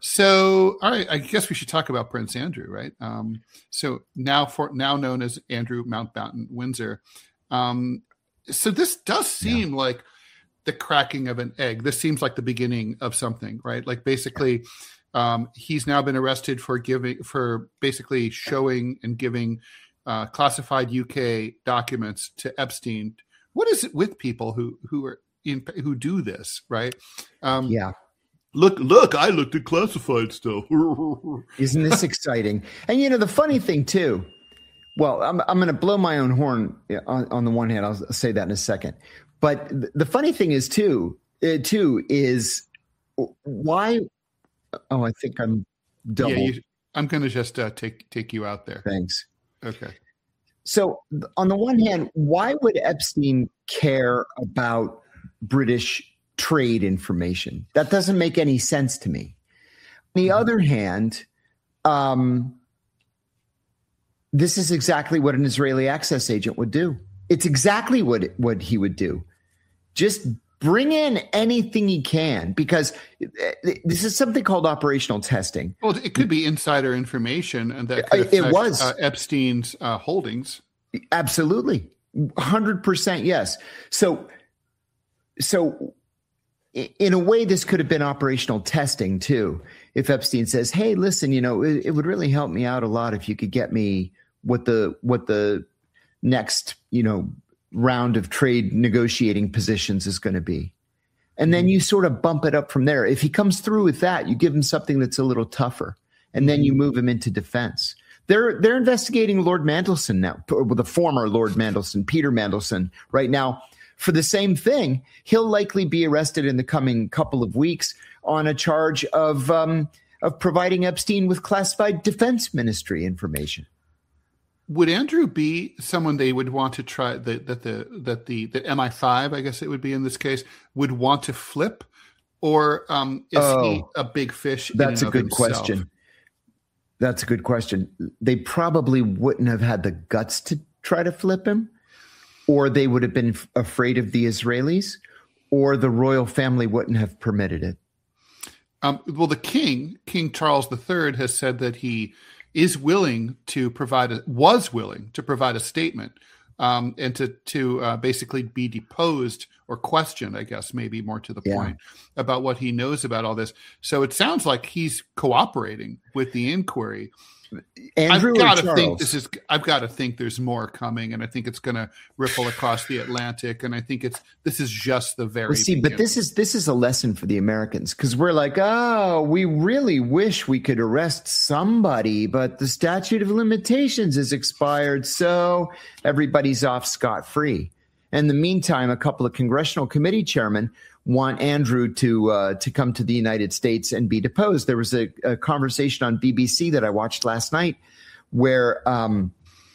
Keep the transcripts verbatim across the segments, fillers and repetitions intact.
So, all right, I guess we should talk about Prince Andrew, right? Um, so now for now known as Andrew Mountbatten Windsor. Um, so this does seem yeah. like the cracking of an egg. This seems like the beginning of something, right? Like basically, um, he's now been arrested for giving, for basically showing and giving uh, classified U K documents to Epstein. What is it with people who who are in, who do this, right? Um, yeah. Look, look, I looked at classified stuff. Isn't this exciting? And, you know, the funny thing, too, well, I'm, I'm going to blow my own horn on, on the one hand. I'll say that in a second. But the funny thing is, too, uh, too, is why? Oh, I think I'm double. Yeah, you, I'm going to just uh, take take you out there. Thanks. Okay. So on the one hand, why would Epstein care about British trade information? That doesn't make any sense to me. On the other hand, um, this is exactly what an Israeli access agent would do. It's exactly what, what he would do. Just bring in anything he can, because this is something called operational testing. Well, it could be insider information, and that could affect, it was uh, Epstein's uh, holdings. Absolutely. one hundred percent yes. So, so in a way, this could have been operational testing too. If Epstein says, "Hey, listen, you know, it, it would really help me out a lot if you could get me what the what the next, you know, round of trade negotiating positions is going to be," and then you sort of bump it up from there. If he comes through with that, you give him something that's a little tougher, and then you move him into defense. They're they're investigating Lord Mandelson now, the former Lord Mandelson, Peter Mandelson, right now. For the same thing. He'll likely be arrested in the coming couple of weeks on a charge of um, of providing Epstein with classified defense ministry information. Would Andrew be someone they would want to try that that the that the that M I five, I guess it would be in this case, would want to flip, or um, is oh, he a big fish? That's in a good himself? question. That's a good question. They probably wouldn't have had the guts to try to flip him. Or they would have been f- afraid of the Israelis, or the royal family wouldn't have permitted it. Um, well, the king, King Charles the Third, has said that he is willing to provide, a, was willing to provide a statement um, and to to uh, basically be deposed or questioned, I guess, maybe more to the yeah. point, about what he knows about all this. So it sounds like he's cooperating with the inquiry. Andrew I've got to Charles? think this is. I've got to think there's more coming, and I think it's going to ripple across the Atlantic. And I think it's this is just the very. Well, see, beginning. but this is this is a lesson for the Americans, because we're like, oh, we really wish we could arrest somebody, but the statute of limitations is expired, so everybody's off scot-free. In the meantime, a couple of congressional committee chairmen want Andrew to uh, to come to the United States and be deposed. There was a, a conversation on B B C that I watched last night where um,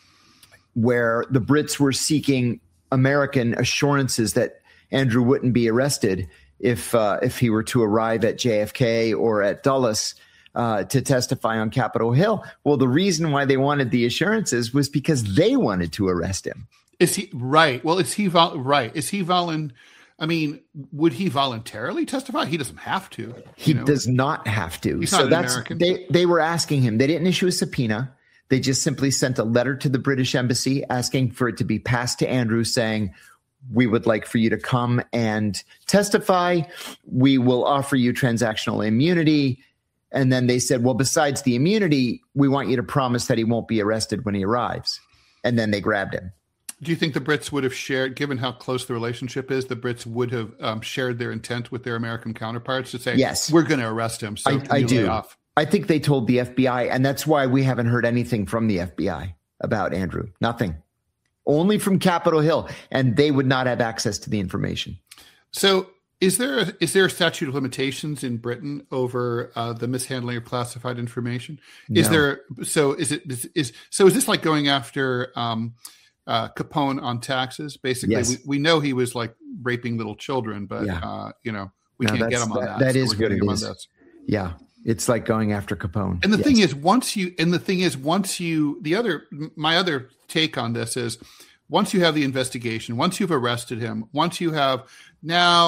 where the Brits were seeking American assurances that Andrew wouldn't be arrested if uh, if he were to arrive at J F K or at Dulles uh, to testify on Capitol Hill. Well, the reason why they wanted the assurances was because they wanted to arrest him. Is he right? Well, is he vol- right? Is he volun? I mean, would he voluntarily testify? He doesn't have to. He know? does not have to. He's so not an that's American. they they were asking him. They didn't issue a subpoena. They just simply sent a letter to the British embassy asking for it to be passed to Andrew, saying, "We would like for you to come and testify. We will offer you transactional immunity." And then they said, "Well, besides the immunity, we want you to promise that he won't be arrested when he arrives." And then they grabbed him. Do you think the Brits would have shared, given how close the relationship is, the Brits would have um, shared their intent with their American counterparts to say, yes, we're going to arrest him? So I, I do. Off? I think they told the F B I, and that's why we haven't heard anything from the F B I about Andrew. Nothing. Only from Capitol Hill, and they would not have access to the information. So is there a, is there a statute of limitations in Britain over uh, the mishandling of classified information? Is no. there? So is it is, is so is this like going after um, Uh, Capone on taxes? Basically, yes. we, we know he was like raping little children, but yeah. uh, you know, we no, can't get him on that. That, That so is what it is. Yeah, it's like going after Capone. And the yes. thing is, once you and the thing is, once you the other my other take on this is, once you have the investigation, once you've arrested him, once you have now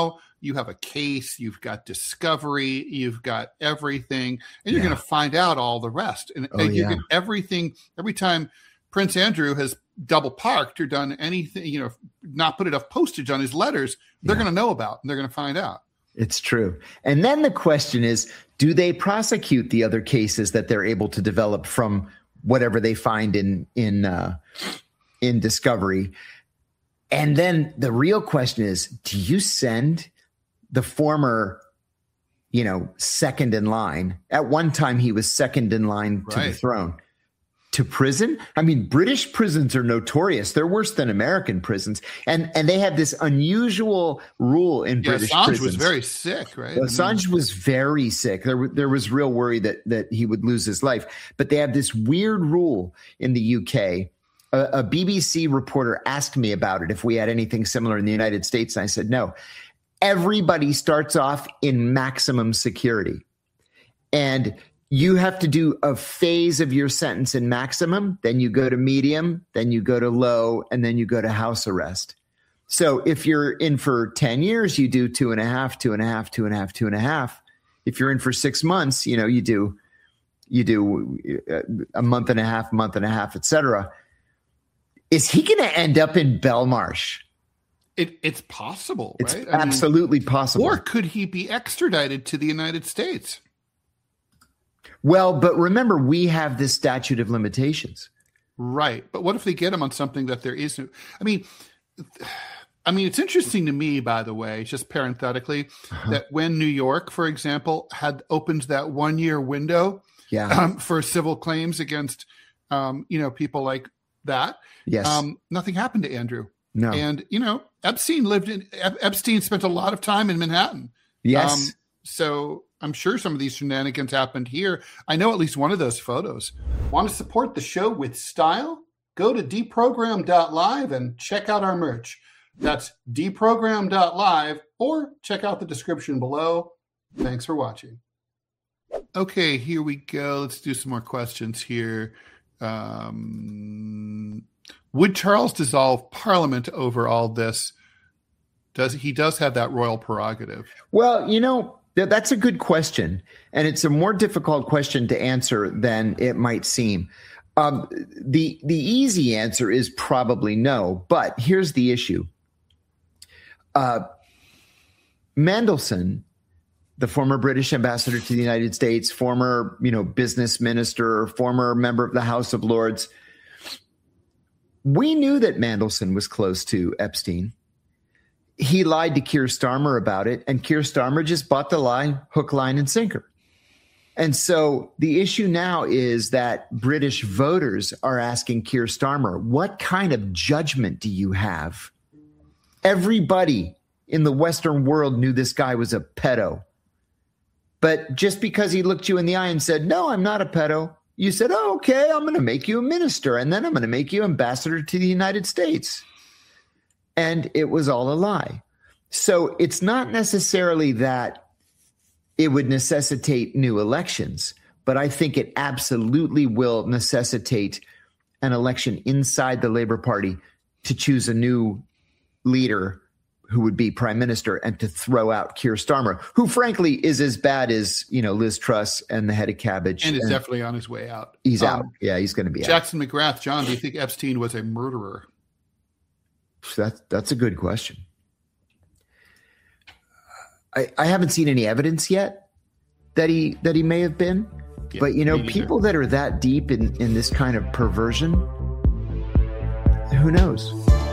you have a case, you've got discovery, you've got everything, and you're Yeah. going to find out all the rest. And, Oh, and you yeah. get everything every time Prince Andrew has double parked or done anything, you know, not put enough postage on his letters, they're Yeah. going to know about and they're going to find out. It's true. And then the question is, do they prosecute the other cases that they're able to develop from whatever they find in in uh, in discovery? And then the real question is, do you send the former, you know, second in line? At one time, he was second in line to the Right. throne. To prison? I mean, British prisons are notorious. They're worse than American prisons. And and they have this unusual rule in Yeah, British Assange prisons. was very sick, right? I mean, Assange was very sick. There, there was real worry that that he would lose his life. But they have this weird rule in the U K. A, a B B C reporter asked me about it, if we had anything similar in the United States. And I said, no. Everybody starts off in maximum security. And you have to do a phase of your sentence in maximum, then you go to medium, then you go to low, and then you go to house arrest. So if you're in for ten years, you do two and a half, two and a half, two and a half, two and a half. If you're in for six months, you know, you do, you do a month and a half, month and a half, et cetera. Is he going to end up in Belmarsh? It, it's possible, It's right? I mean, absolutely possible. or could he be extradited to the United States? Well, but remember, we have this statute of limitations. Right. But what if they get him on something that there is no, I mean, I mean, it's interesting to me, by the way, just parenthetically, Uh-huh. that when New York, for example, had opened that one year window Yeah. um, for civil claims against, um, you know, people like that, Yes. um, nothing happened to Andrew. no. And, you know, Epstein lived in, Ep- Epstein spent a lot of time in Manhattan. yes. Um, so I'm sure some of these shenanigans happened here. I know at least one of those photos. Want to support the show with style? Go to deprogram dot live and check out our merch. That's deprogram dot live, or check out the description below. Thanks for watching. Okay, here we go. Let's do some more questions here. Um, would Charles dissolve Parliament over all this? Does he does have that royal prerogative? Well, you know, th- that's a good question. And it's a more difficult question to answer than it might seem. Um, the the easy answer is probably no. But here's the issue. Uh, Mandelson, the former British ambassador to the United States, former, you know, business minister, former member of the House of Lords, we knew that Mandelson was close to Epstein. He lied to Keir Starmer about it, and Keir Starmer just bought the lie, hook, line, and sinker. And so the issue now is that British voters are asking Keir Starmer, what kind of judgment do you have? Everybody in the Western world knew this guy was a pedo. But just because he looked you in the eye and said, no, I'm not a pedo, you said, oh, okay, I'm going to make you a minister, and then I'm going to make you ambassador to the United States. And it was all a lie. So it's not necessarily that it would necessitate new elections, but I think it absolutely will necessitate an election inside the Labour Party to choose a new leader who would be prime minister and to throw out Keir Starmer, who frankly is as bad as, you know, Liz Truss and the head of Cabbage. And is definitely on his way out. He's Um, out. Yeah, he's going to be out. Jackson McGrath, John, do you think Epstein was a murderer? That's that's a good question. I, I haven't seen any evidence yet that he that he may have been, Yeah, but you know, me neither. people that are that deep in in this kind of perversion, who knows?